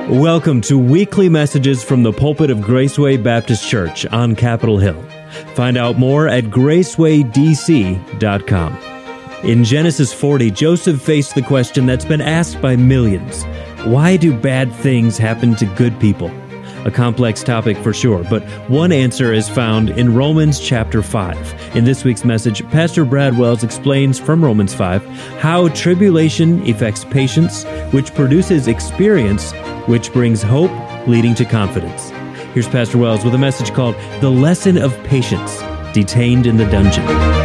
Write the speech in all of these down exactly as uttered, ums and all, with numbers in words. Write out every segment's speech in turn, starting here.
Welcome to weekly messages from the pulpit of Graceway Baptist Church on Capitol Hill. Find out more at graceway d c dot com. In Genesis forty, Joseph faced the question that's been asked by millions. Why do bad things happen to good people? A complex topic for sure, but one answer is found in Romans chapter five. In this week's message, Pastor Brad Wells explains from Romans five how tribulation affects patience, which produces experience, which brings hope, leading to confidence. Here's Pastor Wells with a message called The Lesson of Patience, Detained in the Dungeon.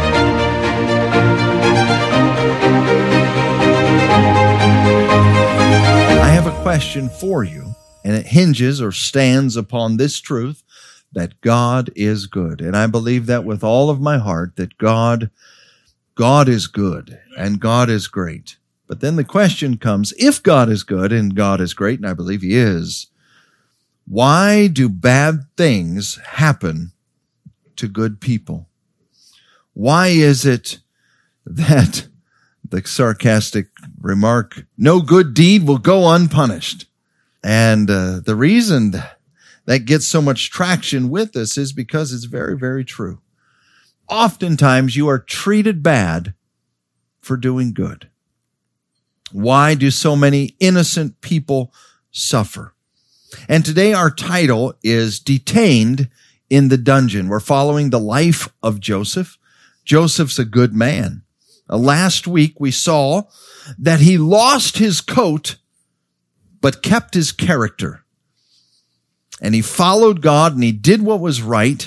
I have a question for you, and it hinges or stands upon this truth that God is good. And I believe that with all of my heart, that God, God is good and God is great. But then the question comes, if God is good and God is great, and I believe He is, why do bad things happen to good people? Why is it that the sarcastic remark, no good deed will go unpunished? And uh, the reason that gets so much traction with us is because it's very, very true. Oftentimes you are treated bad for doing good. Why do so many innocent people suffer? And today our title is Detained in the Dungeon. We're following the life of Joseph. Joseph's a good man. Uh, last week we saw that he lost his coat but kept his character. And he followed God and he did what was right.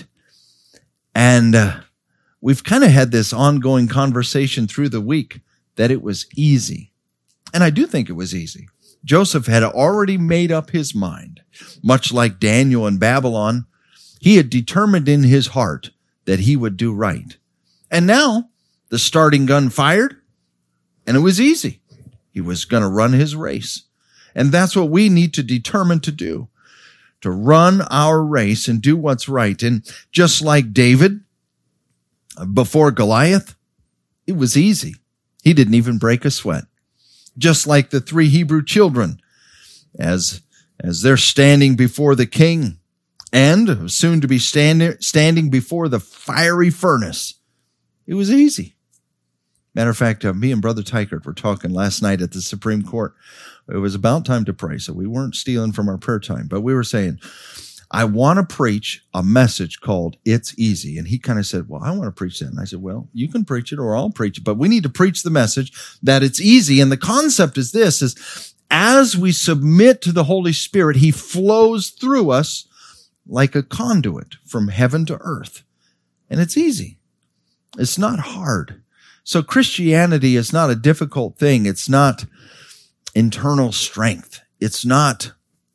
And uh, we've kind of had this ongoing conversation through the week that it was easy. And I do think it was easy. Joseph had already made up his mind. Much like Daniel in Babylon, he had determined in his heart that he would do right. And now the starting gun fired, and it was easy. He was going to run his race. And that's what we need to determine to do, to run our race and do what's right. And just like David before Goliath, it was easy. He didn't even break a sweat. Just like the three Hebrew children, as, as they're standing before the king and soon to be stand, standing before the fiery furnace. It was easy. Matter of fact, uh, me and Brother Tykert were talking last night at the Supreme Court. It was about time to pray, so we weren't stealing from our prayer time, but we were saying, I want to preach a message called It's Easy. And he kind of said, well, I want to preach that. And I said, well, you can preach it or I'll preach it, but we need to preach the message that it's easy. And the concept is this, is as we submit to the Holy Spirit, He flows through us like a conduit from heaven to earth. And it's easy. It's not hard. So Christianity is not a difficult thing. It's not internal strength. It's not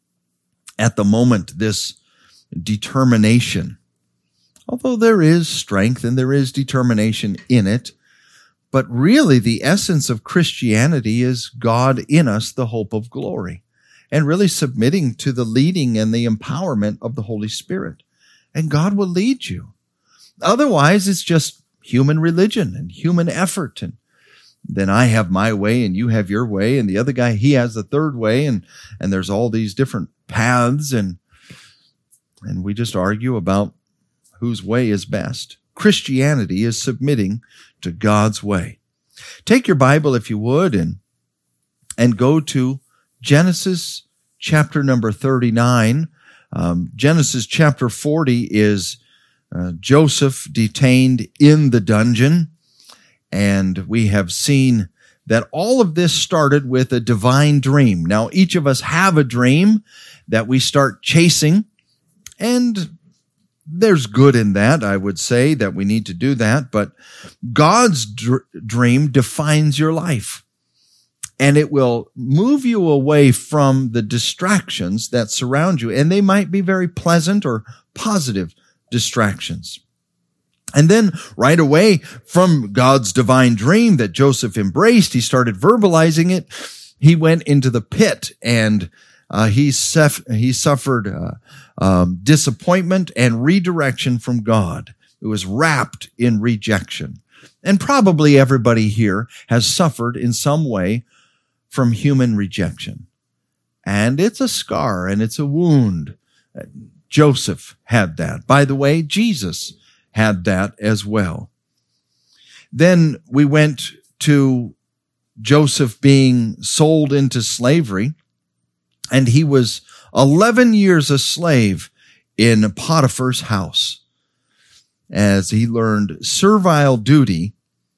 at the moment this determination, although there is strength and there is determination in it. But really the essence of Christianity is God in us, the hope of glory, and really submitting to the leading and the empowerment of the Holy Spirit. And God will lead you. Otherwise, it's just human religion and human effort. And then I have my way and you have your way. And the other guy, he has the third way. And, and there's all these different paths. And, and we just argue about whose way is best. Christianity is submitting to God's way. Take your Bible, if you would, and, and go to Genesis chapter number thirty-nine. Um, Genesis chapter forty is uh, Joseph detained in the dungeon. And we have seen that all of this started with a divine dream. Now, each of us have a dream that we start chasing, and there's good in that, I would say, that we need to do that. But God's dr- dream defines your life, and it will move you away from the distractions that surround you. And they might be very pleasant or positive distractions. And then right away from God's divine dream that Joseph embraced, he started verbalizing it. He went into the pit and uh, he, sef- he suffered uh, um, disappointment and redirection from God. It was wrapped in rejection. And probably everybody here has suffered in some way from human rejection. And it's a scar and it's a wound. Joseph had that. By the way, Jesus had that as well. Then we went to Joseph being sold into slavery, and he was eleven years a slave in Potiphar's house as he learned servile duty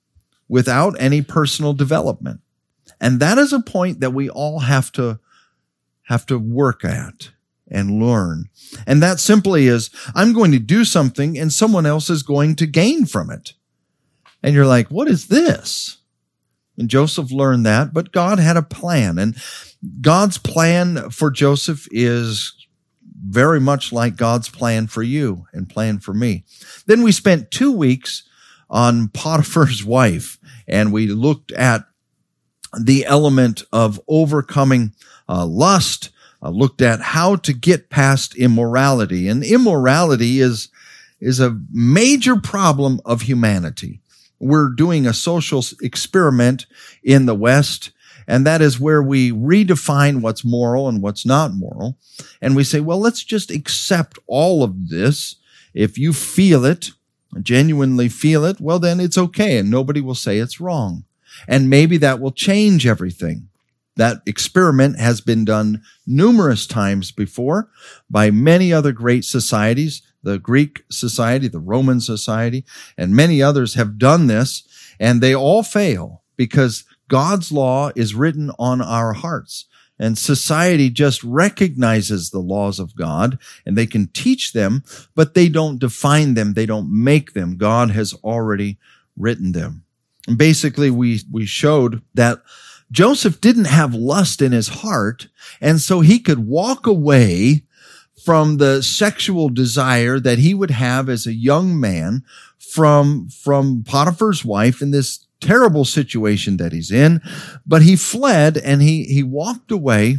without any personal development. And that is a point that we all have to have to work at and learn. And that simply is, I'm going to do something and someone else is going to gain from it. And you're like, what is this? And Joseph learned that, but God had a plan. And God's plan for Joseph is very much like God's plan for you and plan for me. Then we spent two weeks on Potiphar's wife, and we looked at the element of overcoming uh, lust, uh, looked at how to get past immorality. And immorality is, is a major problem of humanity. We're doing a social experiment in the West, and that is where we redefine what's moral and what's not moral. And we say, well, let's just accept all of this. If you feel it, genuinely feel it, well, then it's okay, and nobody will say it's wrong. And maybe that will change everything. That experiment has been done numerous times before by many other great societies. The Greek society, the Roman society, and many others have done this, and they all fail because God's law is written on our hearts. And society just recognizes the laws of God, and they can teach them, but they don't define them. They don't make them. God has already written them. And basically, we, we showed that Joseph didn't have lust in his heart, and so he could walk away from the sexual desire that he would have as a young man from, from Potiphar's wife in this terrible situation that he's in. But he fled and he, he walked away,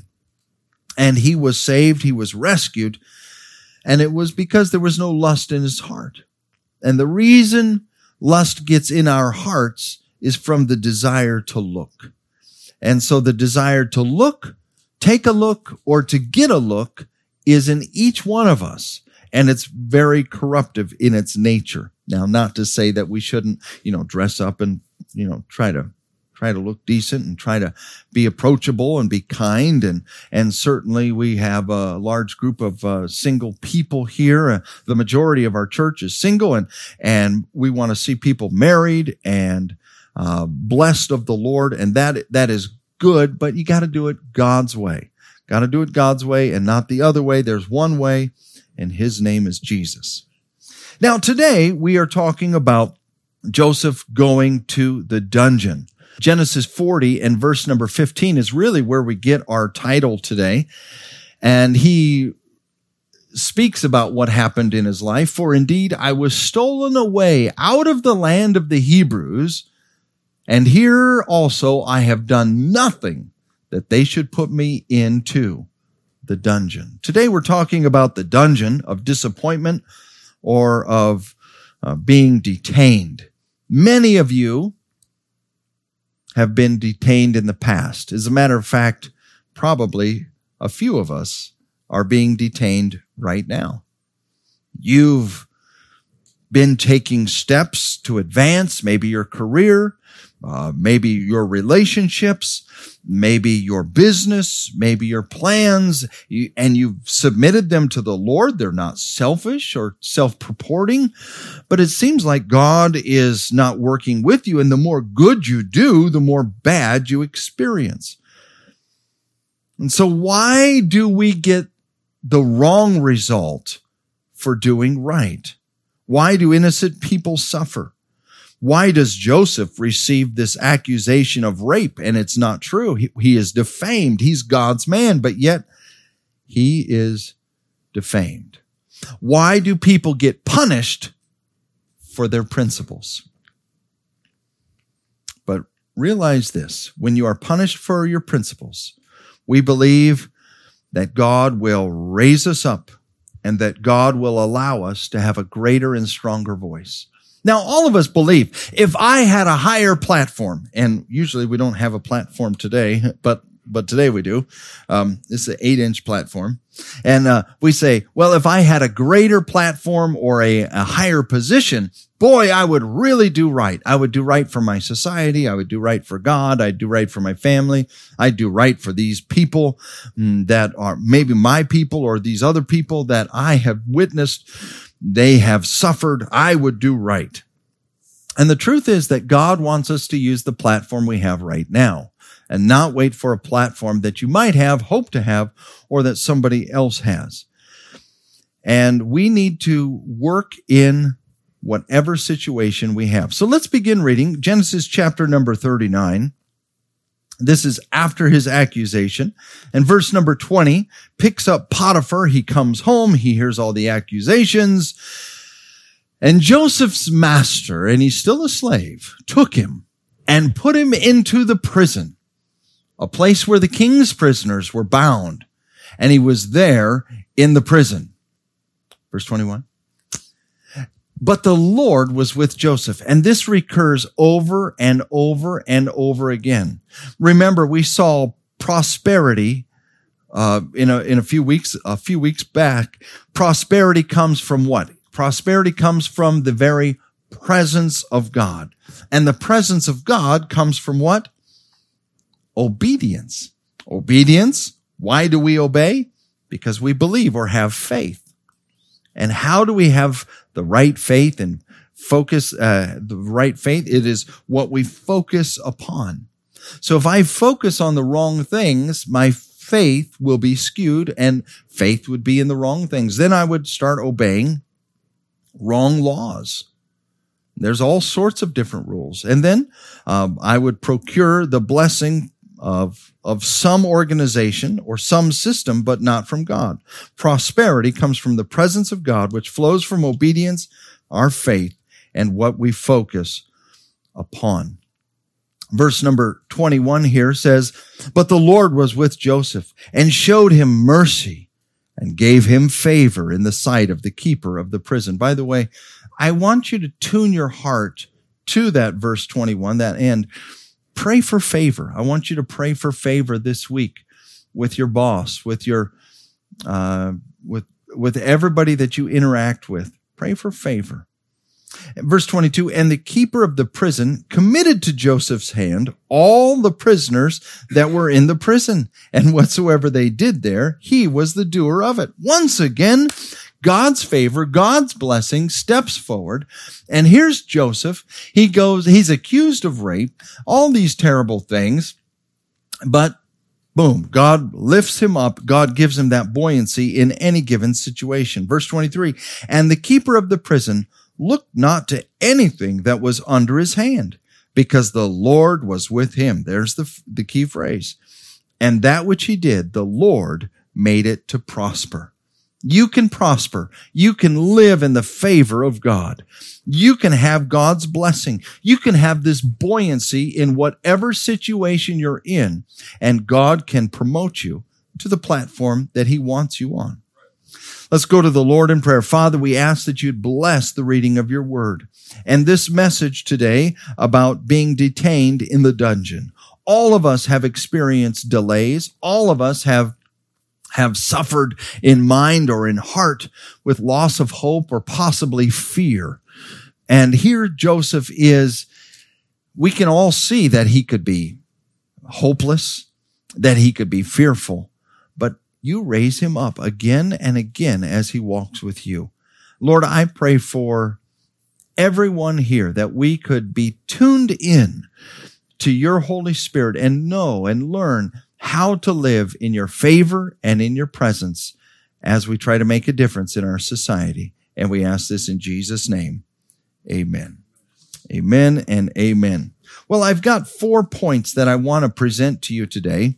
and he was saved. He was rescued. And it was because there was no lust in his heart. And the reason lust gets in our hearts is from the desire to look. And so the desire to look, take a look, or to get a look is in each one of us, and it's very corruptive in its nature. Now, not to say that we shouldn't, you know, dress up and, you know, try to, try to look decent and try to be approachable and be kind. And, and certainly we have a large group of uh, single people here. Uh, the majority of our church is single, and, and we want to see people married and uh, blessed of the Lord. And that, that is good, but you got to do it God's way. Got to do it God's way and not the other way. There's one way, and his name is Jesus. Now, today we are talking about Joseph going to the dungeon. Genesis forty and verse number fifteen is really where we get our title today. And he speaks about what happened in his life. For indeed, I was stolen away out of the land of the Hebrews, and here also I have done nothing that they should put me into the dungeon. Today we're talking about the dungeon of disappointment or of uh, being detained. Many of you have been detained in the past. As a matter of fact, probably a few of us are being detained right now. You've been taking steps to advance, maybe your career, uh, maybe your relationships, maybe your business, maybe your plans, you, and you've submitted them to the Lord. They're not selfish or self-purporting, but it seems like God is not working with you, and the more good you do, the more bad you experience. And so why do we get the wrong result for doing right? Why do innocent people suffer? Why does Joseph receive this accusation of rape? And it's not true. He, he is defamed. He's God's man, but yet he is defamed. Why do people get punished for their principles? But realize this, when you are punished for your principles, we believe that God will raise us up and that God will allow us to have a greater and stronger voice. Now, all of us believe if I had a higher platform, and usually we don't have a platform today, but but today we do. Um, this is an eight-inch platform. And uh, we say, well, if I had a greater platform or a, a higher position, boy, I would really do right. I would do right for my society. I would do right for God. I'd do right for my family. I'd do right for these people mm, that are maybe my people or these other people that I have witnessed. They have suffered. I would do right. And the truth is that God wants us to use the platform we have right now and not wait for a platform that you might have, hope to have, or that somebody else has. And we need to work in whatever situation we have. So let's begin reading Genesis chapter number thirty-nine. This is after his accusation. And verse number twenty picks up Potiphar. He comes home. He hears all the accusations. And Joseph's master, and he's still a slave, took him and put him into the prison, a place where the king's prisoners were bound. And he was there in the prison. Verse twenty-one. But the Lord was with Joseph. And this recurs over and over and over again. Remember, we saw prosperity uh, in a in a few weeks a few weeks back. Prosperity comes from what? Prosperity comes from the very presence of God. And the presence of God comes from what? Obedience. Obedience. Why do we obey? Because we believe or have faith. And how do we have the right faith and focus, uh, the right faith? It is what we focus upon. So if I focus on the wrong things, my faith will be skewed and faith would be in the wrong things. Then I would start obeying wrong laws. There's all sorts of different rules. And then um, I would procure the blessing of, of some organization or some system, but not from God. Prosperity comes from the presence of God, which flows from obedience, our faith, and what we focus upon. Verse number twenty-one here says, but the Lord was with Joseph and showed him mercy and gave him favor in the sight of the keeper of the prison. By the way, I want you to tune your heart to that verse twenty-one, that end. Pray for favor. I want you to pray for favor this week with your boss, with your, uh, with, with everybody that you interact with. Pray for favor. Verse twenty-two, and the keeper of the prison committed to Joseph's hand all the prisoners that were in the prison, and whatsoever they did there, he was the doer of it. Once again, God's favor, God's blessing steps forward. And here's Joseph. He goes, he's accused of rape, all these terrible things, but boom, God lifts him up. God gives him that buoyancy in any given situation. Verse twenty-three, and the keeper of the prison looked not to anything that was under his hand, because the Lord was with him. There's the, the key phrase. And that which he did, the Lord made it to prosper. You can prosper. You can live in the favor of God. You can have God's blessing. You can have this buoyancy in whatever situation you're in, and God can promote you to the platform that he wants you on. Let's go to the Lord in prayer. Father, we ask that you'd bless the reading of your word and this message today about being detained in the dungeon. All of us have experienced delays. All of us have have suffered in mind or in heart with loss of hope or possibly fear. And here Joseph is, we can all see that he could be hopeless, that he could be fearful, but you raise him up again and again as he walks with you. Lord, I pray for everyone here that we could be tuned in to your Holy Spirit and know and learn how to live in your favor and in your presence as we try to make a difference in our society. And we ask this in Jesus' name. Amen. Amen and amen. Well, I've got four points that I want to present to you today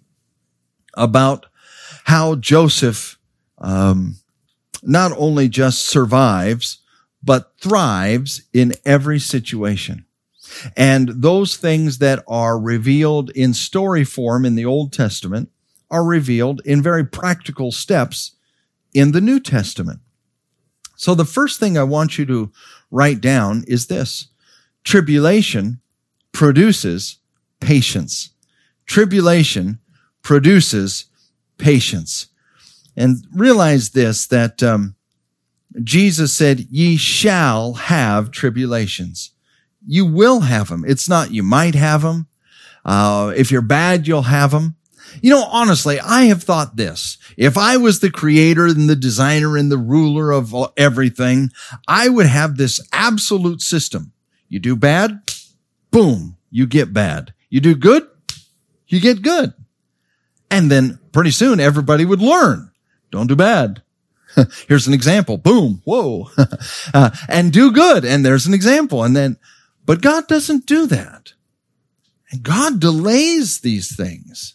about how Joseph um, not only just survives, but thrives in every situation. And those things that are revealed in story form in the Old Testament are revealed in very practical steps in the New Testament. So the first thing I want you to write down is this: tribulation produces patience. Tribulation produces patience. And realize this, that um, Jesus said, ye shall have tribulations. You will have them. It's not you might have them. Uh, if you're bad, you'll have them. You know, honestly, I have thought this. If I was the creator and the designer and the ruler of everything, I would have this absolute system. You do bad, boom, you get bad. You do good, you get good. And then pretty soon everybody would learn. Don't do bad. Here's an example. Boom. Whoa. uh, and do good. And there's an example. And then, but God doesn't do that. And God delays these things.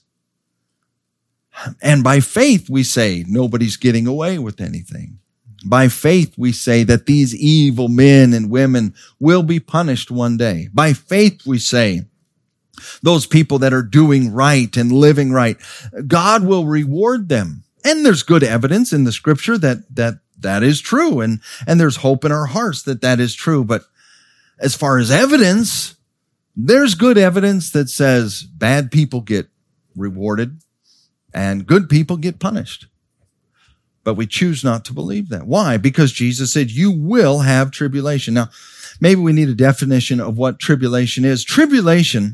And by faith, we say nobody's getting away with anything. By faith, we say that these evil men and women will be punished one day. By faith, we say those people that are doing right and living right, God will reward them. And there's good evidence in the scripture that, that, that is true. And, and there's hope in our hearts that that is true. But as far as evidence, there's good evidence that says bad people get rewarded and good people get punished. But we choose not to believe that. Why? Because Jesus said, you will have tribulation. Now, maybe we need a definition of what tribulation is. Tribulation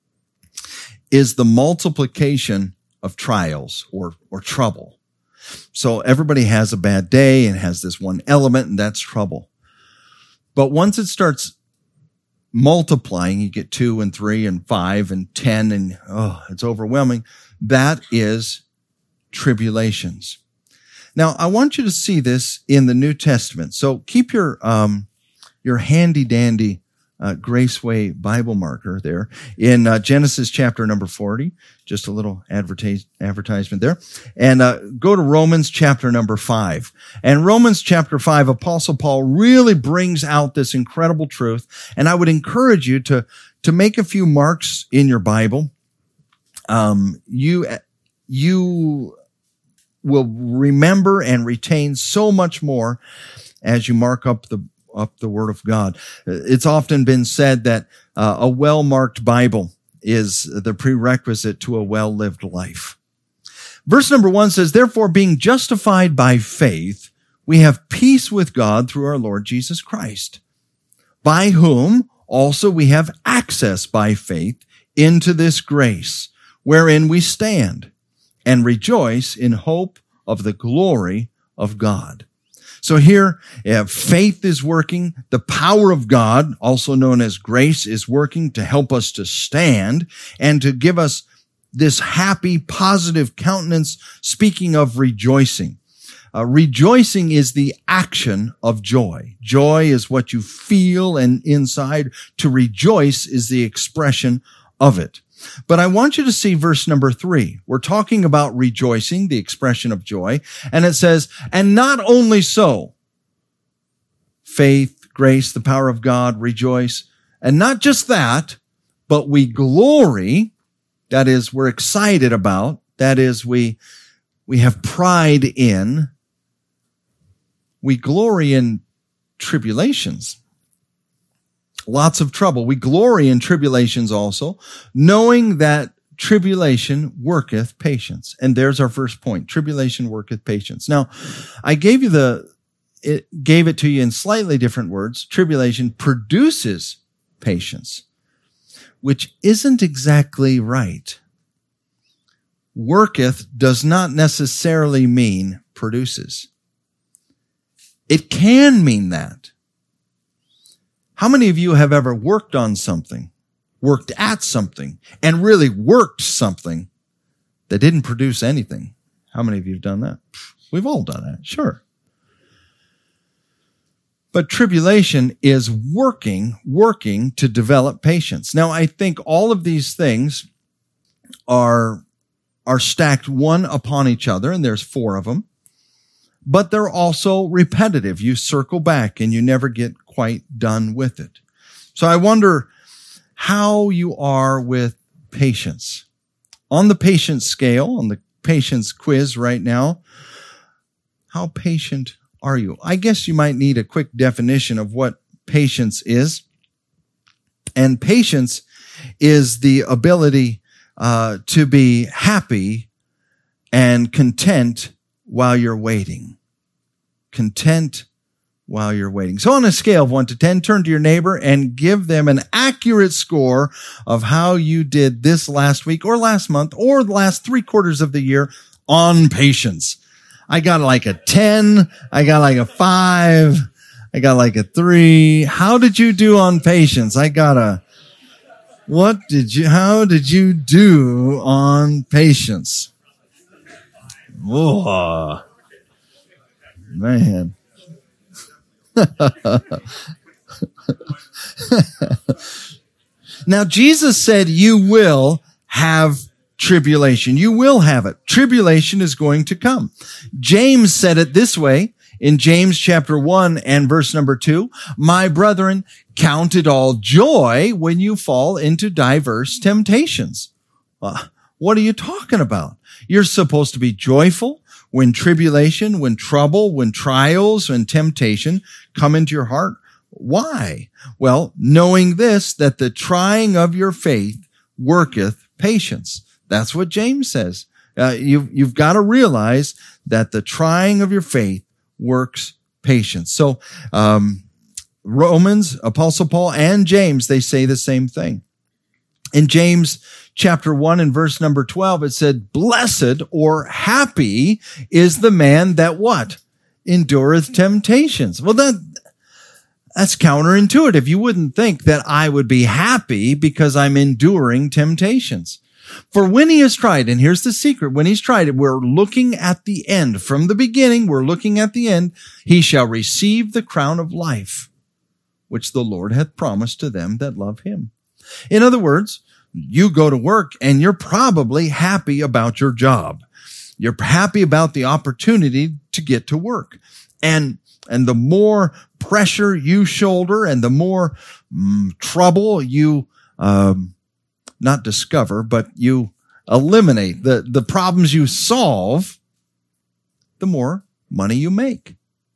is the multiplication of trials or, or trouble. So everybody has a bad day and has this one element, and that's trouble. But once it starts multiplying, you get two and three and five and ten, and oh, it's overwhelming. That is tribulations. Now, I want you to see this in the New Testament. So keep your um, your handy dandy uh, Graceway Bible marker there in uh, Genesis chapter number forty. Just a little advertise, advertisement there. And uh, go to Romans chapter number five. And Romans chapter five, Apostle Paul really brings out this incredible truth. And I would encourage you to, to make a few marks in your Bible. Um, you, you will remember and retain so much more as you mark up the up the Word of God. It's often been said that uh, a well-marked Bible is the prerequisite to a well-lived life. Verse number one says, therefore, being justified by faith, we have peace with God through our Lord Jesus Christ, by whom also we have access by faith into this grace, wherein we stand and rejoice in hope of the glory of God. So here, uh, faith is working. The power of God, also known as grace, is working to help us to stand and to give us this happy, positive countenance, speaking of rejoicing. Uh, rejoicing is the action of joy. Joy is what you feel and inside. To rejoice is the expression of it. But I want you to see verse number three. We're talking about rejoicing, the expression of joy. And it says, and not only so, faith, grace, the power of God, rejoice. And not just that, but we glory. That is, we're excited about. That is, we, we have pride in. We glory in tribulations. Lots of trouble. We glory in tribulations also, knowing that tribulation worketh patience. And there's our first point. Tribulation worketh patience. Now, I gave you the, it gave it to you in slightly different words. Tribulation produces patience, which isn't exactly right. Worketh does not necessarily mean produces. It can mean that. How many of you have ever worked on something, worked at something, and really worked something that didn't produce anything? How many of you have done that? We've all done that, sure. But tribulation is working, working to develop patience. Now, I think all of these things are, are stacked one upon each other, and there's four of them. But they're also repetitive. You circle back and you never get quite done with it. So I wonder how you are with patience. On the patience scale, on the patience quiz right now, how patient are you? I guess you might need a quick definition of what patience is. And patience is the ability uh, to be happy and content while you're waiting. Content while you're waiting. So on a scale of one to ten, turn to your neighbor and give them an accurate score of how you did this last week or last month or the last three quarters of the year on patience. I got like a ten. I got like a five. I got like a three. How did you do on patience? I got a, what did you, how did you do on patience? Whoa, man. Now, Jesus said you will have tribulation. You will have it. Tribulation is going to come. James said it this way in James chapter one and verse number two. My brethren, count it all joy when you fall into diverse temptations. Uh, what are you talking about? You're supposed to be joyful when tribulation, when trouble, when trials and temptation come into your heart. Why? Well, knowing this, that the trying of your faith worketh patience. That's what James says. Uh, you've, you've got to realize that the trying of your faith works patience. So, um, Romans, Apostle Paul, and James, they say the same thing. In James chapter one and verse number twelve, it said, blessed or happy is the man that what? Endureth temptations. Well, that, that's counterintuitive. You wouldn't think that I would be happy because I'm enduring temptations. For when he has tried, and here's the secret, when he's tried it, we're looking at the end. From the beginning, we're looking at the end. He shall receive the crown of life, which the Lord hath promised to them that love him. In other words, you go to work and you're probably happy about your job. You're happy about the opportunity to get to work. And, and the more pressure you shoulder and the more mm, trouble you, um, not discover, but you eliminate, the, the problems you solve, the more money you make.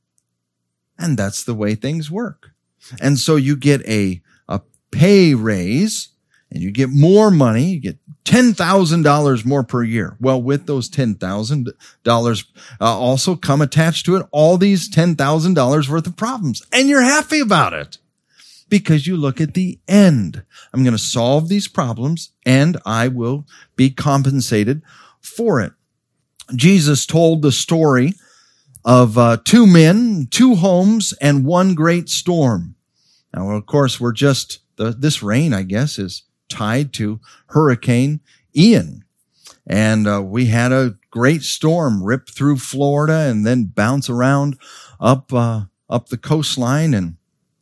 And that's the way things work. And so you get a, a pay raise and you get more money. You get ten thousand dollars more per year. Well, with those ten thousand dollars uh, also come attached to it all these ten thousand dollars worth of problems. And you're happy about it because you look at the end. I'm going to solve these problems and I will be compensated for it. Jesus told the story of uh, two men, two homes, and one great storm. Now, of course, we're just, the, this rain, I guess, is tied to Hurricane Ian. And uh, we had a great storm rip through Florida and then bounce around up uh, up the coastline. And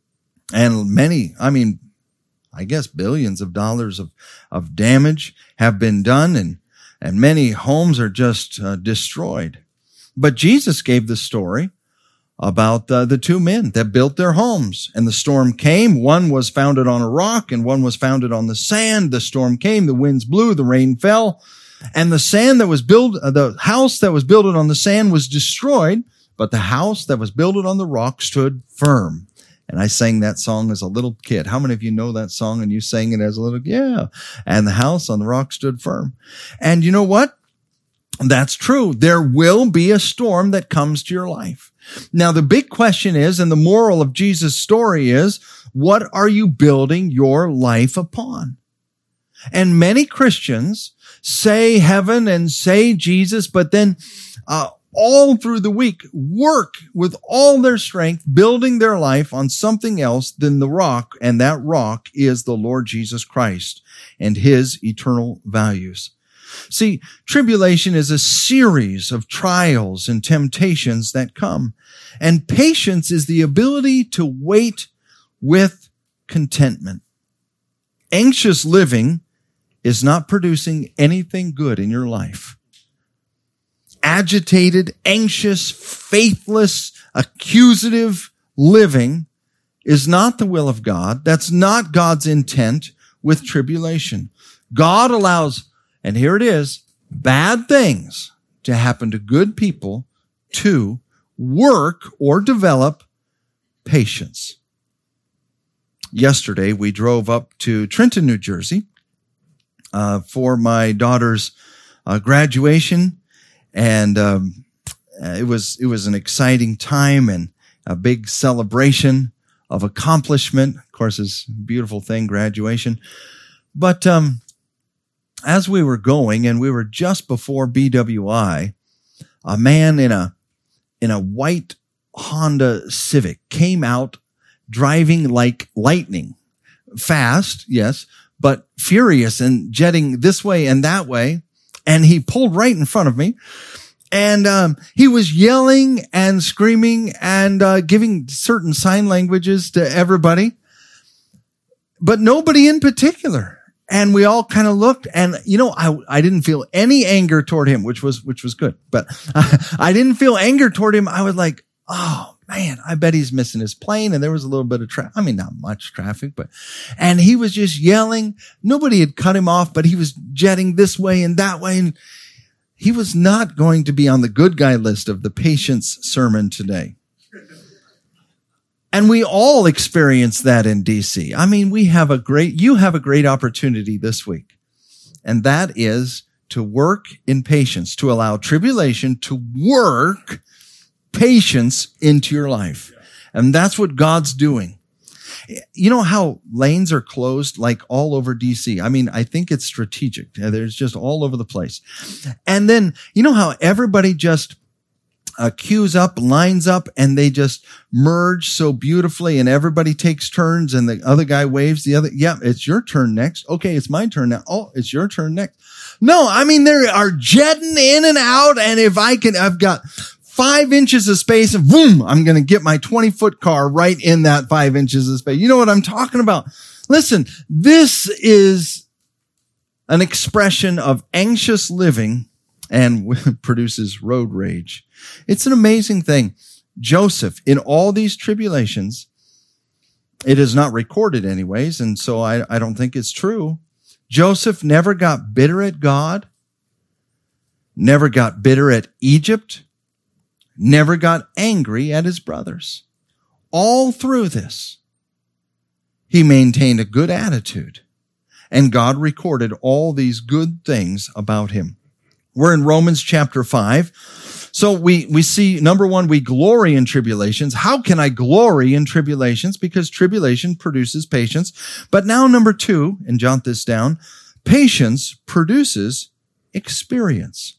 and many, I mean, I guess billions of dollars of, of damage have been done. And, and many homes are just uh, destroyed. But Jesus gave the story about uh, the two men that built their homes. And the storm came. One was founded on a rock and one was founded on the sand. The storm came, the winds blew, the rain fell. And the sand that was built, uh, the house that was built on the sand was destroyed, but the house that was built on the rock stood firm. And I sang that song as a little kid. How many of you know that song and you sang it as a little, yeah. And the house on the rock stood firm. And you know what? That's true. There will be a storm that comes to your life. Now, the big question is, and the moral of Jesus' story is, what are you building your life upon? And many Christians say heaven and say Jesus, but then uh, all through the week work with all their strength, building their life on something else than the rock, and that rock is the Lord Jesus Christ and his eternal values. See, tribulation is a series of trials and temptations that come, and patience is the ability to wait with contentment. Anxious living is not producing anything good in your life. Agitated, anxious, faithless, accusative living is not the will of God. That's not God's intent with tribulation. God allows, and here it is, bad things to happen to good people to work or develop patience. Yesterday, we drove up to Trenton, New Jersey, uh, for my daughter's uh, graduation. And um, it was it was an exciting time and a big celebration of accomplishment. Of course, it's a beautiful thing, graduation. But um, as we were going, and we were just before B W I, a man in a in a white Honda Civic came out driving like lightning, fast, yes, but furious and jetting this way and that way. And he pulled right in front of me. And um, he was yelling and screaming and uh, giving certain sign languages to everybody, but nobody in particular. And we all kind of looked, and you know, I I didn't feel any anger toward him, which was which was good. But I didn't feel anger toward him. I was like, oh man, I bet he's missing his plane. And there was a little bit of traffic. I mean, not much traffic, but and he was just yelling. Nobody had cut him off, but he was jetting this way and that way, and he was not going to be on the good guy list of the patience sermon today. And we all experience that in D C. I mean, we have a great, you have a great opportunity this week. And that is to work in patience, to allow tribulation to work patience into your life. And that's what God's doing. You know how lanes are closed like all over D C? I mean, I think it's strategic. There's just all over the place. And then, you know how everybody just uh, queues up, lines up, and they just merge so beautifully, and everybody takes turns, and the other guy waves the other. Yeah, it's your turn next. Okay, it's my turn now. Oh, it's your turn next. No, I mean, they are jetting in and out, and if I can, I've got five inches of space, and boom, I'm going to get my twenty foot car right in that five inches of space. You know what I'm talking about? Listen, this is an expression of anxious living and produces road rage. It's an amazing thing. Joseph, in all these tribulations, it is not recorded anyways, and so I, I don't think it's true. Joseph never got bitter at God, never got bitter at Egypt, never got angry at his brothers. All through this, he maintained a good attitude, and God recorded all these good things about him. We're in Romans chapter five. So we, we see, number one, we glory in tribulations. How can I glory in tribulations? Because tribulation produces patience. But now number two, and jot this down, patience produces experience.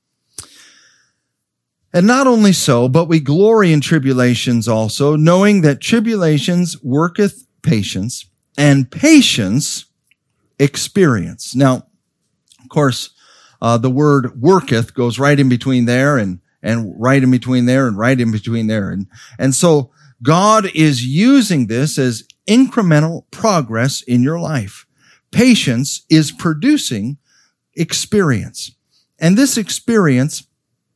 And not only so, but we glory in tribulations also, knowing that tribulations worketh patience, and patience experience. Now, of course, uh, the word worketh goes right in between there and, and right in between there and right in between there. And, and so God is using this as incremental progress in your life. Patience is producing experience. And this experience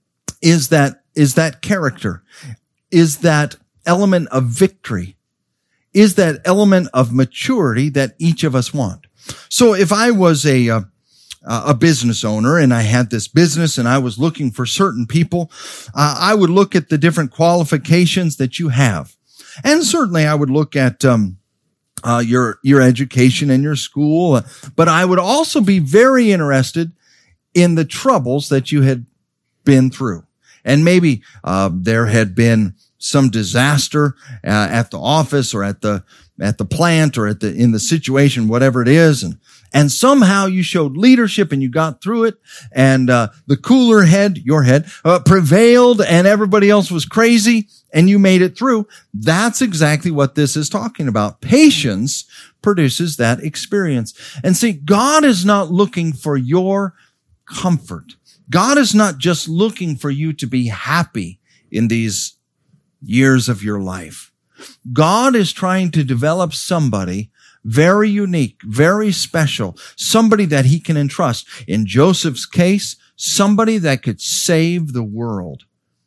is that, is that character, is that element of victory, is that element of maturity that each of us want. So if I was a, uh, a business owner and I had this business and I was looking for certain people, uh, I would look at the different qualifications that you have. And certainly I would look at, um, uh, your, your education and your school, but I would also be very interested in the troubles that you had been through. And maybe, uh, there had been some disaster, uh, at the office or at the, at the plant or at the, in the situation, whatever it is. And, and somehow you showed leadership and you got through it. And, uh, the cooler head, your head, uh, prevailed and everybody else was crazy and you made it through. That's exactly what this is talking about. Patience produces that experience. And see, God is not looking for your comfort. God is not just looking for you to be happy in these years of your life. God is trying to develop somebody very unique, very special, somebody that he can entrust. In Joseph's case, somebody that could save the world.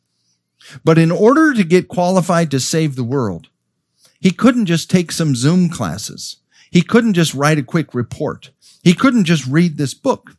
But in order to get qualified to save the world, he couldn't just take some Zoom classes. He couldn't just write a quick report. He couldn't just read this book.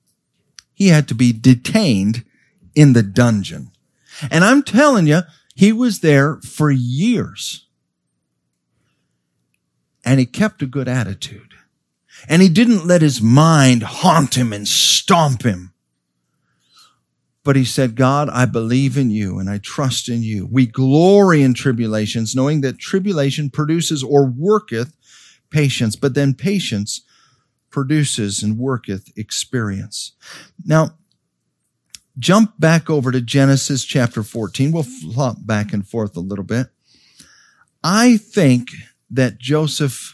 He had to be detained in the dungeon. And I'm telling you, he was there for years. And he kept a good attitude. And he didn't let his mind haunt him and stomp him. But he said, God, I believe in you and I trust in you. We glory in tribulations, knowing that tribulation produces or worketh patience, but then patience produces and worketh experience. Now, jump back over to Genesis chapter fourteen. We'll flop back and forth a little bit. I think that Joseph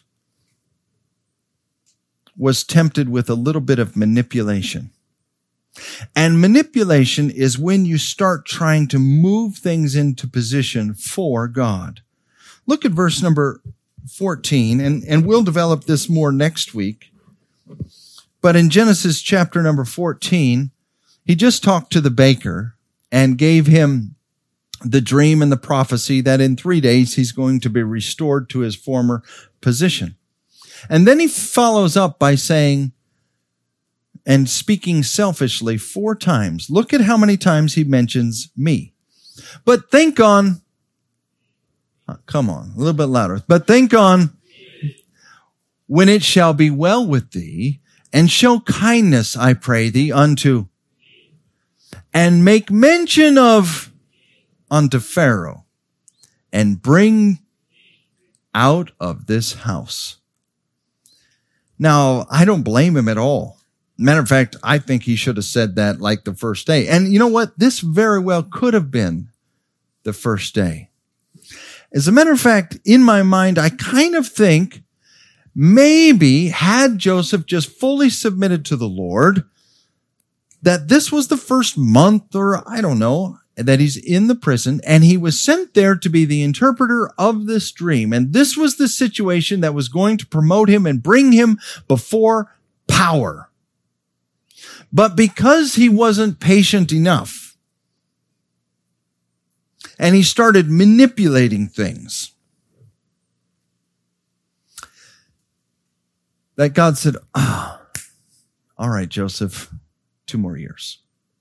was tempted with a little bit of manipulation. And manipulation is when you start trying to move things into position for God. Look at verse number fourteen, and, and we'll develop this more next week. But in Genesis chapter number fourteen, he just talked to the baker and gave him the dream and the prophecy that in three days he's going to be restored to his former position. And then he follows up by saying, and speaking selfishly four times. Look at how many times he mentions me. But think on, oh, come on, a little bit louder. But think on, when it shall be well with thee, and show kindness, I pray thee, unto, and make mention of unto Pharaoh, and bring out of this house. Now, I don't blame him at all. Matter of fact, I think he should have said that like the first day. And you know what? This very well could have been the first day. As a matter of fact, in my mind, I kind of think maybe had Joseph just fully submitted to the Lord, that this was the first month or I don't know, that he's in the prison and he was sent there to be the interpreter of this dream. And this was the situation that was going to promote him and bring him before power. But because he wasn't patient enough and he started manipulating things, that God said, ah, oh, all right, Joseph, two more years.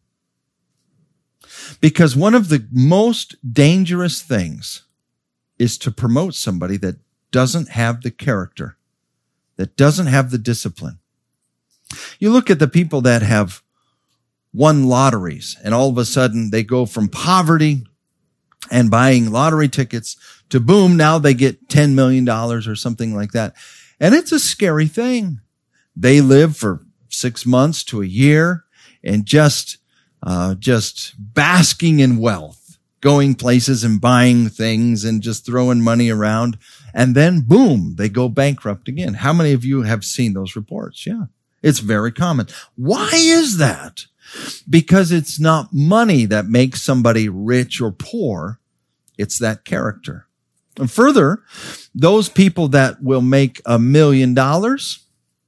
Because one of the most dangerous things is to promote somebody that doesn't have the character, that doesn't have the discipline. You look at the people that have won lotteries and all of a sudden they go from poverty and buying lottery tickets to boom, now they get ten million dollars or something like that. And it's a scary thing. They live for six months to a year and just Uh, just basking in wealth, going places and buying things and just throwing money around. And then boom, they go bankrupt again. How many of you have seen those reports? Yeah, it's very common. Why is that? Because it's not money that makes somebody rich or poor. It's that character. And further, those people that will make a million dollars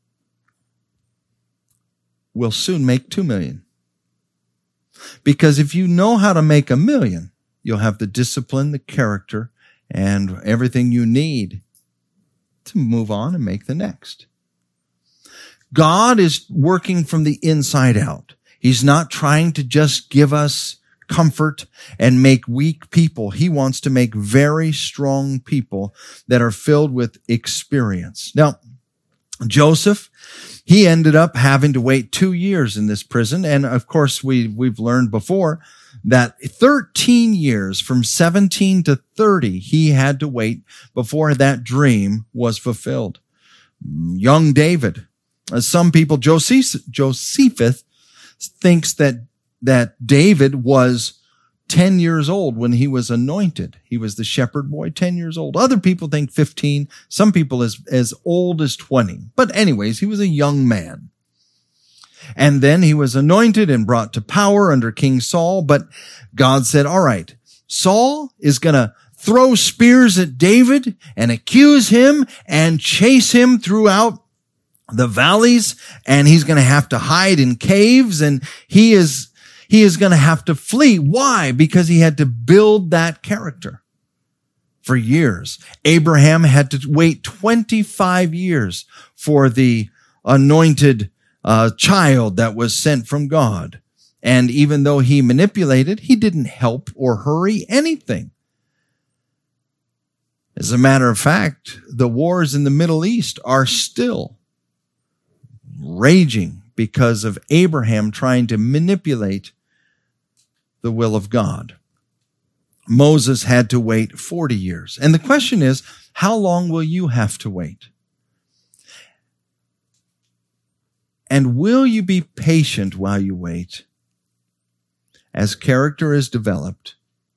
will soon make two million. Because if you know how to make a million, you'll have the discipline, the character, and everything you need to move on and make the next. God is working from the inside out. He's not trying to just give us comfort and make weak people. He wants to make very strong people that are filled with experience. Now, Joseph, he ended up having to wait two years in this prison. And of course, we, we've learned before that thirteen years, from seventeen to thirty, he had to wait before that dream was fulfilled. Young David. Some people, Josephus thinks that, that David was ten years old when he was anointed. He was the shepherd boy, ten years old. Other people think fifteen. Some people as, as old as twenty. But anyways, he was a young man. And then he was anointed and brought to power under King Saul. But God said, all right, Saul is going to throw spears at David and accuse him and chase him throughout the valleys. And he's going to have to hide in caves. And he is He is going to have to flee. Why? Because he had to build that character for years. Abraham had to wait twenty-five years for the anointed uh, child that was sent from God. And even though he manipulated, he didn't help or hurry anything. As a matter of fact, the wars in the Middle East are still raging because of Abraham trying to manipulate the will of God. Moses had to wait forty years. And the question is, how long will you have to wait? And will you be patient while you wait as character is developed?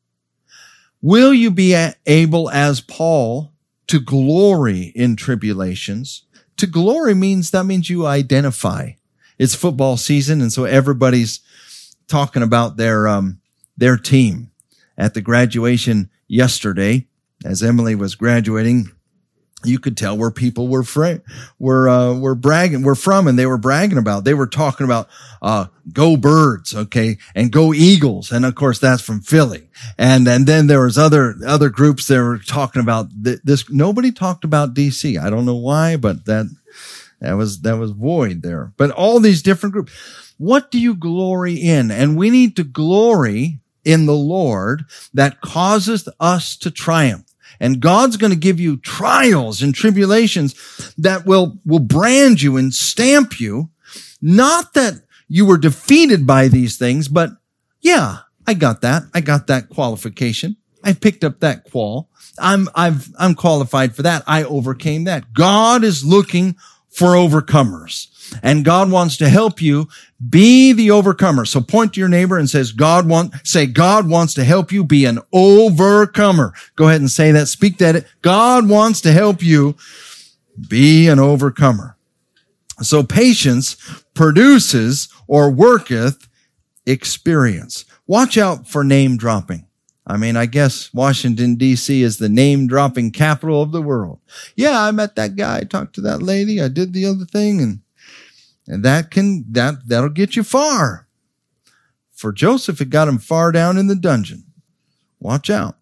Will you be able, as Paul, to glory in tribulations? To glory means, that means you identify. It's football season, and so everybody's talking about their, um, their team. At the graduation yesterday, as Emily was graduating, you could tell where people were fra- were uh, were bragging, were from, and they were bragging about. They were talking about uh, "Go Birds," okay, and "Go Eagles," and of course that's from Philly. And and then there was other other groups that were talking about th- this. Nobody talked about D C. I don't know why, but that that was that was void there. But all these different groups. What do you glory in? And we need to glory in the Lord that causes us to triumph. And God's going to give you trials and tribulations that will, will brand you and stamp you. Not that you were defeated by these things, but yeah, I got that. I got that qualification. I picked up that qual. I'm, I've, I'm qualified for that. I overcame that. God is looking for overcomers. And God wants to help you be the overcomer. So point to your neighbor and says, God want, say, God wants to help you be an overcomer. Go ahead and say that. Speak that. God wants to help you be an overcomer. So patience produces or worketh experience. Watch out for name dropping. I mean, I guess Washington, D C is the name-dropping capital of the world. Yeah, I met that guy, I talked to that lady, I did the other thing, and and that can, that, that'll get you far. For Joseph, it got him far down in the dungeon. Watch out.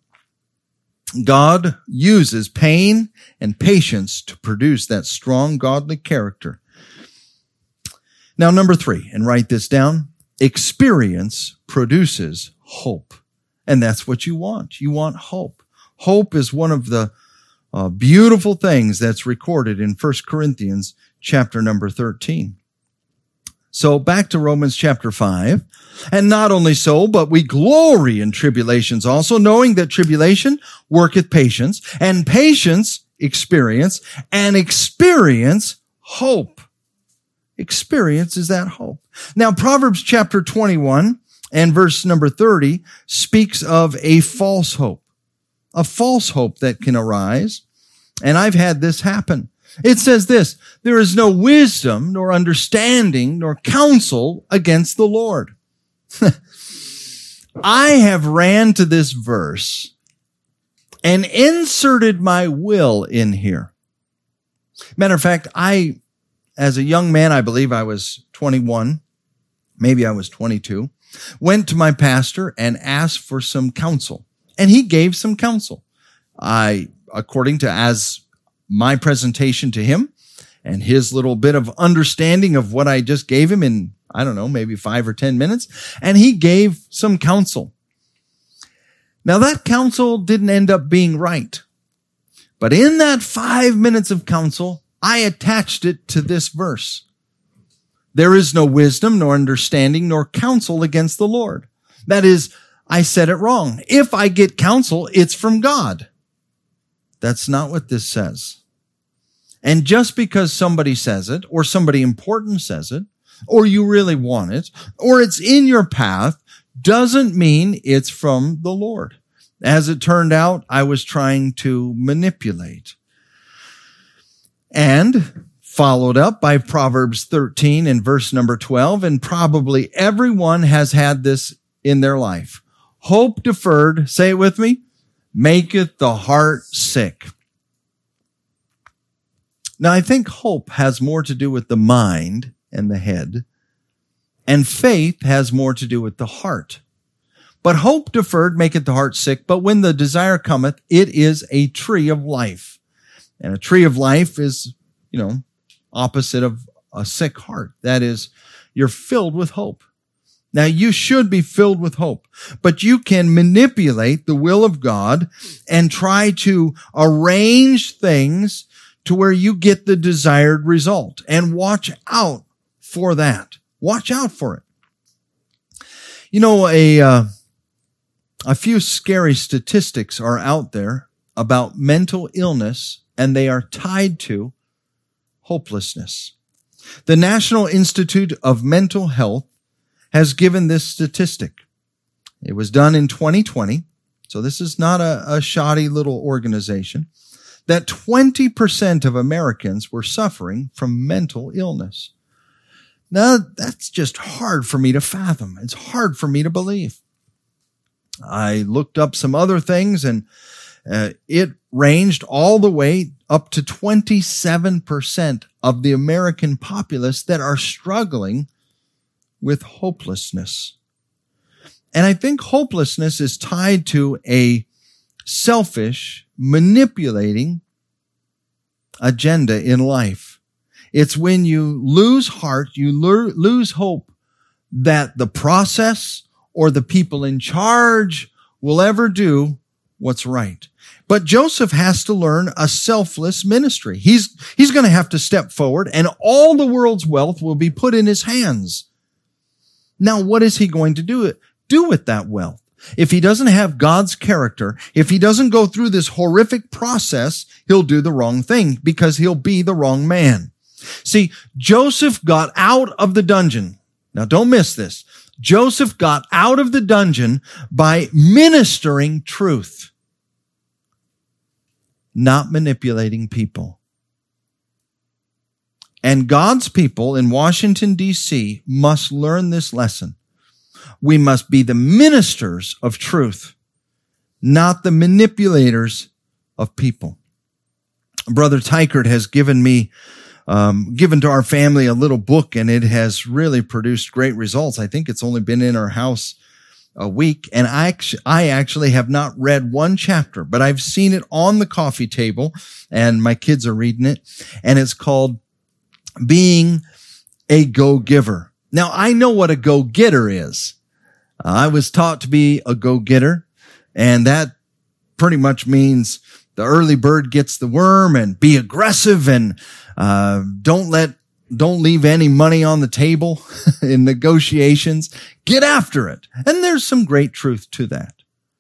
God uses pain and patience to produce that strong, godly character. Now, number three, and write this down, experience produces hope. And that's what you want. You want hope. Hope is one of the uh, beautiful things that's recorded in First Corinthians chapter number thirteen. So back to Romans chapter five. And not only so, but we glory in tribulations also, knowing that tribulation worketh patience, and patience experience, and experience hope. Experience is that hope. Now, Proverbs chapter twenty-one and verse number thirty speaks of a false hope, a false hope that can arise. And I've had this happen. It says this, there is no wisdom, nor understanding, nor counsel against the Lord. I have ran to this verse and inserted my will in here. Matter of fact, I, as a young man, I believe I was twenty-one, maybe I was twenty-two, went to my pastor and asked for some counsel. And he gave some counsel. I, according to as my presentation to him and his little bit of understanding of what I just gave him in, I don't know, maybe five or ten minutes. And he gave some counsel. Now that counsel didn't end up being right. But in that five minutes of counsel, I attached it to this verse. There is no wisdom, nor understanding, nor counsel against the Lord. That is, I said it wrong. If I get counsel, it's from God. That's not what this says. And just because somebody says it, or somebody important says it, or you really want it, or it's in your path, doesn't mean it's from the Lord. As it turned out, I was trying to manipulate. And followed up by Proverbs thirteen and verse number twelve, and probably everyone has had this in their life. Hope deferred, say it with me, maketh the heart sick. Now, I think hope has more to do with the mind and the head, and faith has more to do with the heart. But hope deferred maketh the heart sick, but when the desire cometh, it is a tree of life. And a tree of life is, you know, opposite of a sick heart. That is, you're filled with hope. Now, you should be filled with hope, but you can manipulate the will of God and try to arrange things to where you get the desired result. And watch out for that. Watch out for it. You know, a, uh, a few scary statistics are out there about mental illness, and they are tied to hopelessness. The National Institute of Mental Health has given this statistic. It was done in twenty twenty, so this is not a, a shoddy little organization, that twenty percent of Americans were suffering from mental illness. Now, that's just hard for me to fathom. It's hard for me to believe. I looked up some other things, and uh, it ranged all the way up to twenty-seven percent of the American populace that are struggling with hopelessness. And I think hopelessness is tied to a selfish, manipulating agenda in life. It's when you lose heart, you lo- lose hope that the process or the people in charge will ever do what's right. But Joseph has to learn a selfless ministry. He's, he's going to have to step forward, and all the world's wealth will be put in his hands. Now, what is he going to do, do with that wealth? If he doesn't have God's character, if he doesn't go through this horrific process, he'll do the wrong thing because he'll be the wrong man. See, Joseph got out of the dungeon. Now, don't miss this. Joseph got out of the dungeon by ministering truth, not manipulating people. And God's people in Washington, D C must learn this lesson. We must be the ministers of truth, not the manipulators of people. Brother Tykert has given me, um, given to our family a little book, and it has really produced great results. I think it's only been in our house a week, and I actually, I actually have not read one chapter, but I've seen it on the coffee table, and my kids are reading it, and it's called Being a Go-Giver. Now, I know what a go-getter is. I was taught to be a go-getter, and that pretty much means the early bird gets the worm, and be aggressive, and uh don't let don't leave any money on the table in negotiations. Get after it. And there's some great truth to that.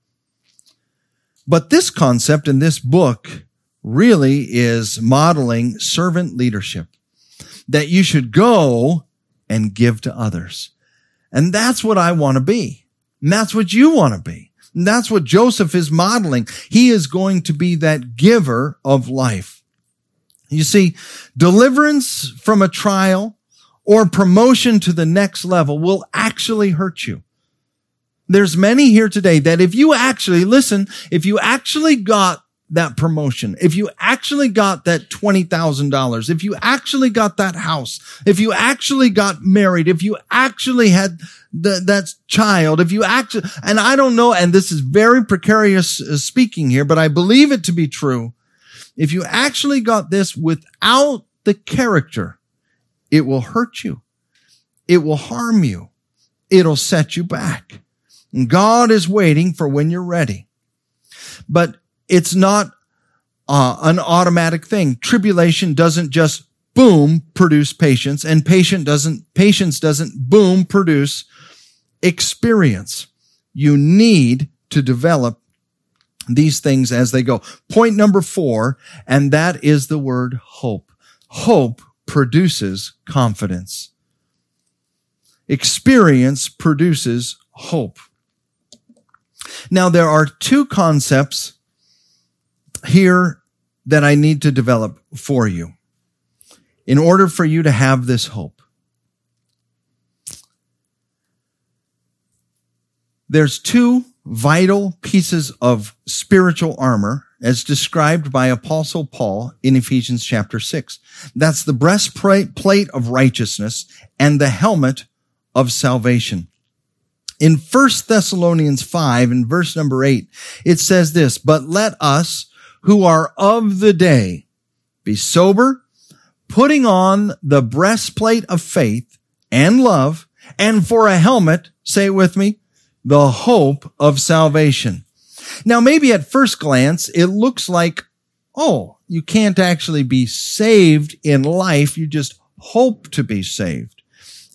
But this concept in this book really is modeling servant leadership, that you should go and give to others. And that's what I want to be. And that's what you want to be. And that's what Joseph is modeling. He is going to be that giver of life. You see, deliverance from a trial or promotion to the next level will actually hurt you. There's many here today that if you actually, listen, if you actually got that promotion, if you actually got that twenty thousand dollars, if you actually got that house, if you actually got married, if you actually had the, that child, if you actually, and I don't know, and this is very precarious uh, speaking here, but I believe it to be true. If you actually got this without the character, it will hurt you. It will harm you. It'll set you back. And God is waiting for when you're ready. But it's not uh, an automatic thing. Tribulation doesn't just boom produce patience, and patient doesn't patience doesn't boom produce experience. You need to develop these things as they go. Point number four, and that is the word hope. Hope produces confidence. Experience produces hope. Now, there are two concepts here that I need to develop for you in order for you to have this hope. There's two vital pieces of spiritual armor as described by Apostle Paul in Ephesians chapter six. That's the breastplate of righteousness and the helmet of salvation. In First Thessalonians five, in verse number eight, it says this, "But let us who are of the day be sober, putting on the breastplate of faith and love, and for a helmet," say it with me, "the hope of salvation." Now, maybe at first glance, it looks like, oh, you can't actually be saved in life. You just hope to be saved.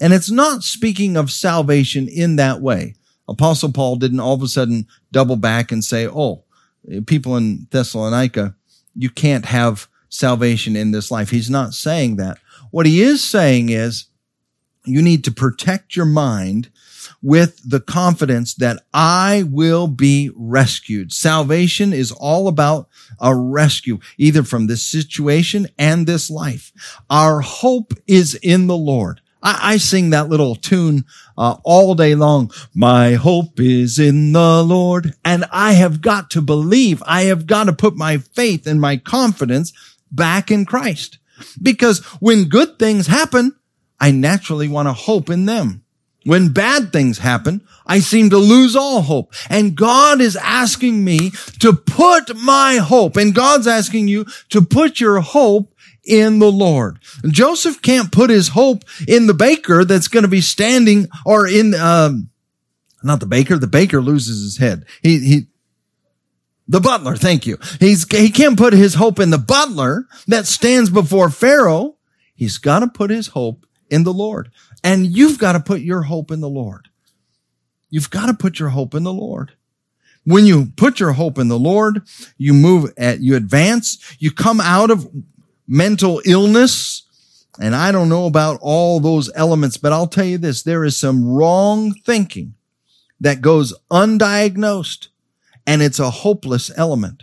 And it's not speaking of salvation in that way. Apostle Paul didn't all of a sudden double back and say, oh, people in Thessalonica, you can't have salvation in this life. He's not saying that. What he is saying is you need to protect your mind with the confidence that I will be rescued. Salvation is all about a rescue, either from this situation and this life. Our hope is in the Lord. I, I sing that little tune uh, all day long. My hope is in the Lord. And I have got to believe, I have got to put my faith and my confidence back in Christ. Because when good things happen, I naturally want to hope in them. When bad things happen, I seem to lose all hope. And God is asking me to put my hope, and God's asking you to put your hope in the Lord. And Joseph can't put his hope in the baker that's going to be standing, or in, um, not the baker, the baker loses his head. He, he, the butler, thank you. He's, he can't put his hope in the butler that stands before Pharaoh. He's got to put his hope in the Lord. And you've got to put your hope in the Lord. You've got to put your hope in the Lord. When you put your hope in the Lord, you move at, you advance, you come out of mental illness. And I don't know about all those elements, but I'll tell you this, there is some wrong thinking that goes undiagnosed, and it's a hopeless element.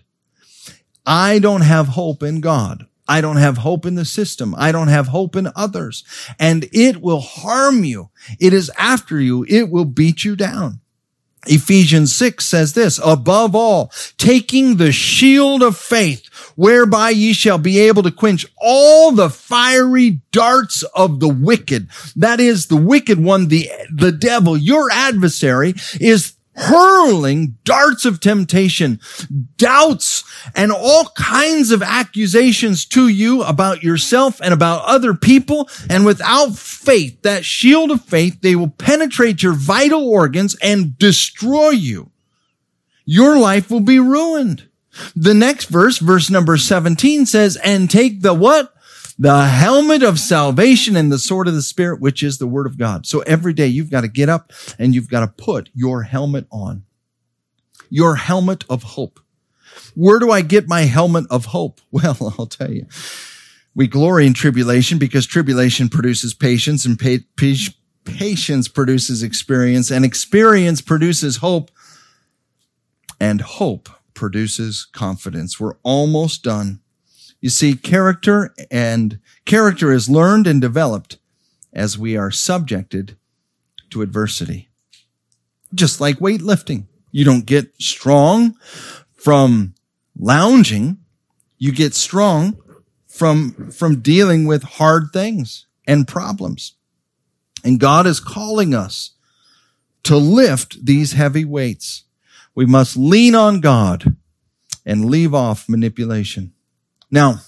I don't have hope in God. I don't have hope in the system. I don't have hope in others. And it will harm you. It is after you. It will beat you down. Ephesians six says this, above all, taking the shield of faith, whereby ye shall be able to quench all the fiery darts of the wicked. That is, the wicked one, the, the devil, your adversary, is hurling darts of temptation, doubts, and all kinds of accusations to you about yourself and about other people. And without faith, that shield of faith, they will penetrate your vital organs and destroy you. Your life will be ruined. The next verse, verse number seventeen says, and take the what? The helmet of salvation and the sword of the Spirit, which is the word of God. So every day you've got to get up and you've got to put your helmet on. Your helmet of hope. Where do I get my helmet of hope? Well, I'll tell you. We glory in tribulation because tribulation produces patience, and pa- pa- patience produces experience, and experience produces hope, and hope produces confidence. We're almost done. You see, character and character is learned and developed as we are subjected to adversity. Just like weightlifting. You don't get strong from lounging. You get strong from, from dealing with hard things and problems. And God is calling us to lift these heavy weights. We must lean on God and leave off manipulation. Now,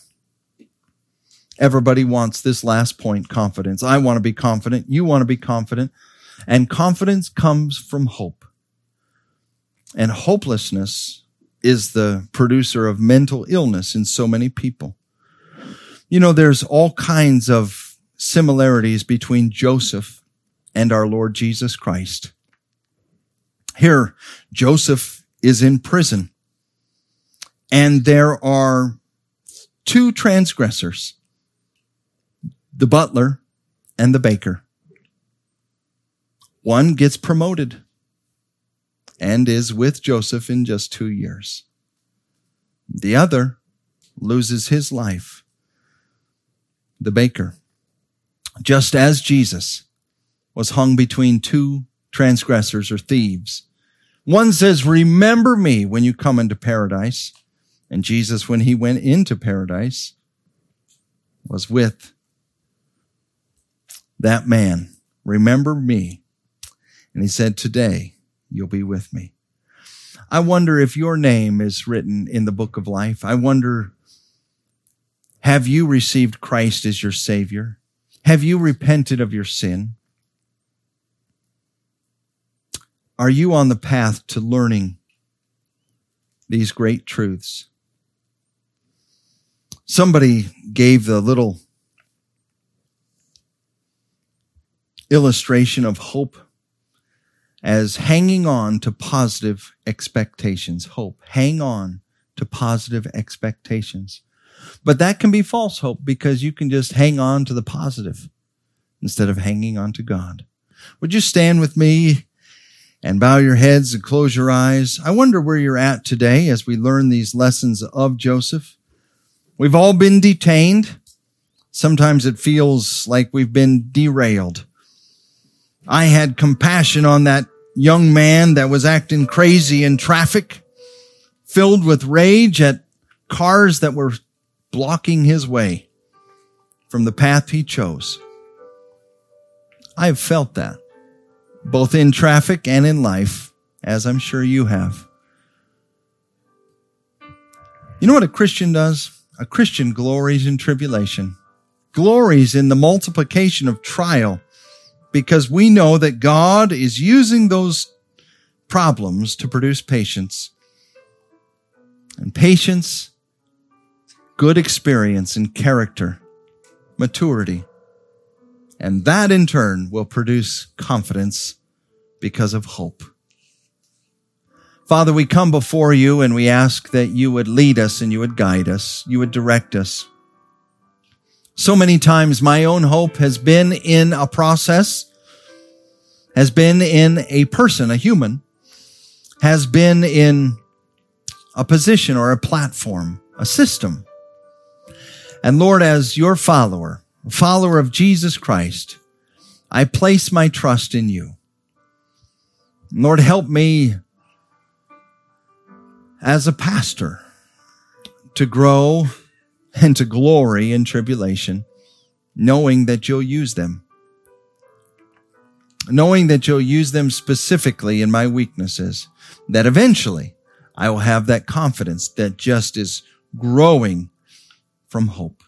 everybody wants this last point, confidence. I want to be confident. You want to be confident. And confidence comes from hope. And hopelessness is the producer of mental illness in so many people. You know, there's all kinds of similarities between Joseph and our Lord Jesus Christ. Here, Joseph is in prison. And there are two transgressors, the butler and the baker. One gets promoted and is with Joseph in just two years. The other loses his life, the baker. Just as Jesus was hung between two transgressors or thieves. One says, remember me when you come into paradise. And Jesus, when he went into paradise, was with that man. Remember me. And he said, today you'll be with me. I wonder if your name is written in the book of life. I wonder, have you received Christ as your Savior? Have you repented of your sin? Are you on the path to learning these great truths? Somebody gave the little illustration of hope as hanging on to positive expectations. Hope. Hang on to positive expectations. But that can be false hope because you can just hang on to the positive instead of hanging on to God. Would you stand with me and bow your heads and close your eyes? I wonder where you're at today as we learn these lessons of Joseph. We've all been detained. Sometimes it feels like we've been derailed. I had compassion on that young man that was acting crazy in traffic, filled with rage at cars that were blocking his way from the path he chose. I've felt that, both in traffic and in life, as I'm sure you have. You know what a Christian does? A Christian glories in tribulation, glories in the multiplication of trial, because we know that God is using those problems to produce patience. And patience, good experience and character, maturity. And that in turn will produce confidence because of hope. Father, we come before you and we ask that you would lead us and you would guide us, you would direct us. So many times my own hope has been in a process, has been in a person, a human, has been in a position or a platform, a system. And Lord, as your follower, a follower of Jesus Christ, I place my trust in you. Lord, help me as a pastor to grow and to glory in tribulation, knowing that you'll use them. Knowing that you'll use them specifically in my weaknesses, that eventually I will have that confidence that just is growing from hope.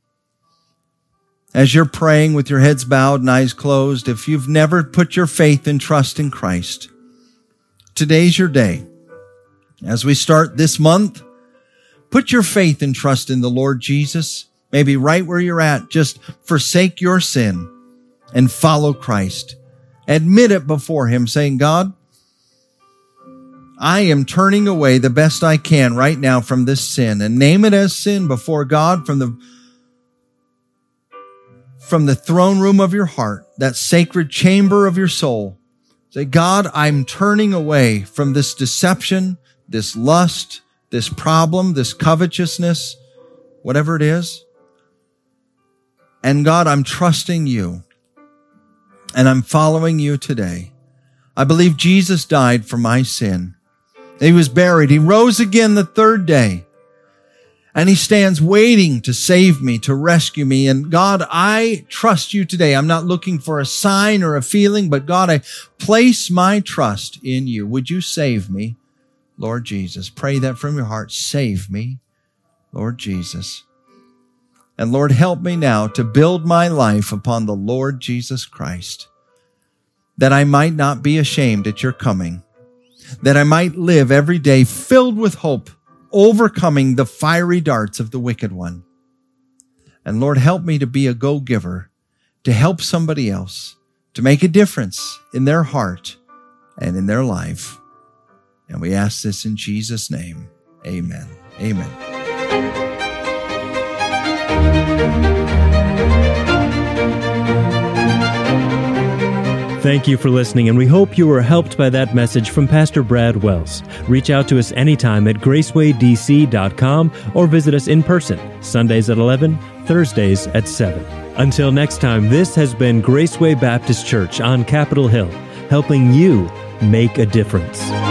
As you're praying with your heads bowed and eyes closed, if you've never put your faith and trust in Christ, today's your day. As we start this month, put your faith and trust in the Lord Jesus. Maybe right where you're at, just forsake your sin and follow Christ. Admit it before Him, saying, God, I am turning away the best I can right now from this sin, and name it as sin before God from the, from the throne room of your heart, that sacred chamber of your soul. Say, God, I'm turning away from this deception, this lust, this problem, this covetousness, whatever it is. And God, I'm trusting you. And I'm following you today. I believe Jesus died for my sin. He was buried. He rose again the third day. And He stands waiting to save me, to rescue me. And God, I trust you today. I'm not looking for a sign or a feeling, but God, I place my trust in you. Would you save me, Lord Jesus? Pray that from your heart. Save me, Lord Jesus. And Lord, help me now to build my life upon the Lord Jesus Christ, that I might not be ashamed at your coming, that I might live every day filled with hope, overcoming the fiery darts of the wicked one. And Lord, help me to be a go-giver, to help somebody else, to make a difference in their heart and in their life. And we ask this in Jesus' name. Amen. Amen. Thank you for listening, and we hope you were helped by that message from Pastor Brad Wells. Reach out to us anytime at graceway d c dot com or visit us in person, Sundays at eleven, Thursdays at seven. Until next time, this has been Graceway Baptist Church on Capitol Hill, helping you make a difference.